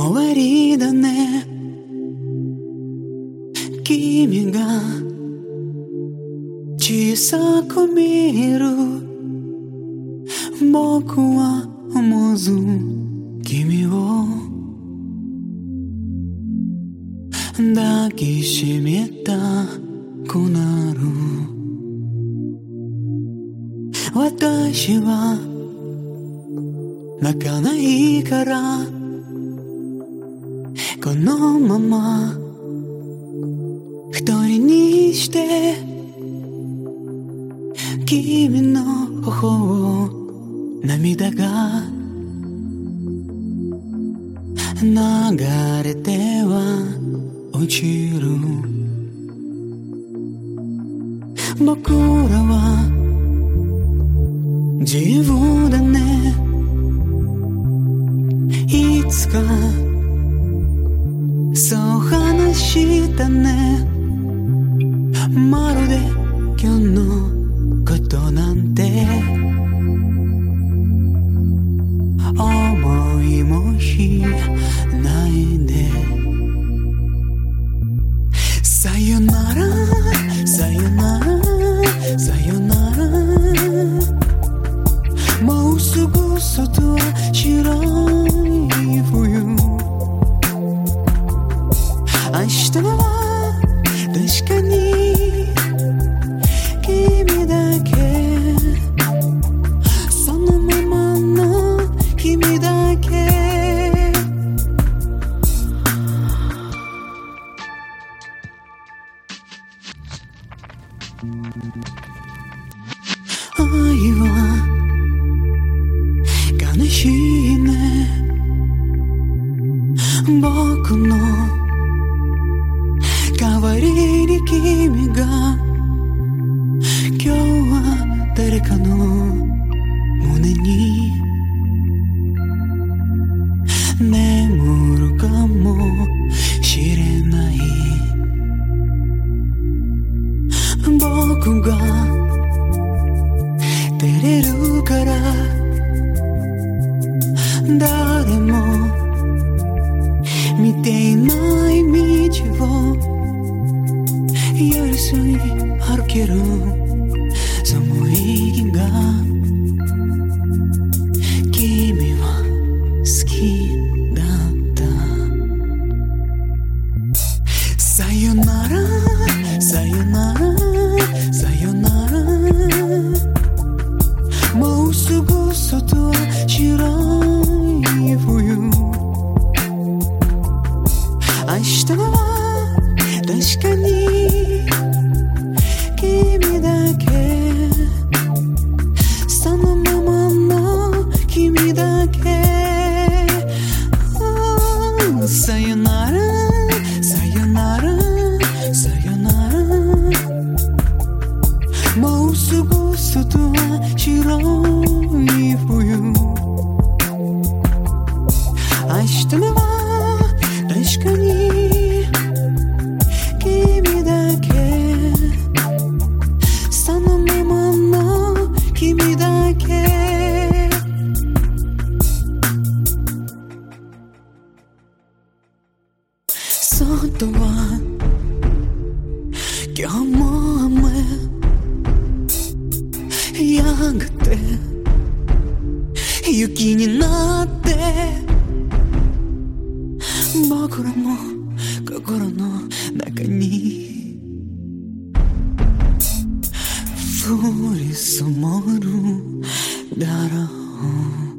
終わりだね。君が小さく見える。僕は思わず君を抱きしめたくなる。私は泣かないからこのまま一人にして君の頬を涙が流れては落ちる。僕らは自由だね。いつかそう話したね。まるで今日のことなんて思いもしないで。さよならさよならさよなら。もうすぐ外は白い冬。明日は確かに君だけ。そのままの君だけ。愛は悲しいね。僕の代わりに君が今日は誰かの胸に眠るかもしれない。僕が照れるから誰も見ていない道を寄り添い歩けるその意義が君は好きだった。さよならさよならさよなら。もうすぐ外は白い冬。明日は確かに君だけ。そのままの君だけ。さよならさよならさよなら。もうすぐ外は白い冬。明日は確かに君だけ。そのままの君だけ。外は今日も雨。やがて雪になって僕らも心の中に降り積もるだろう。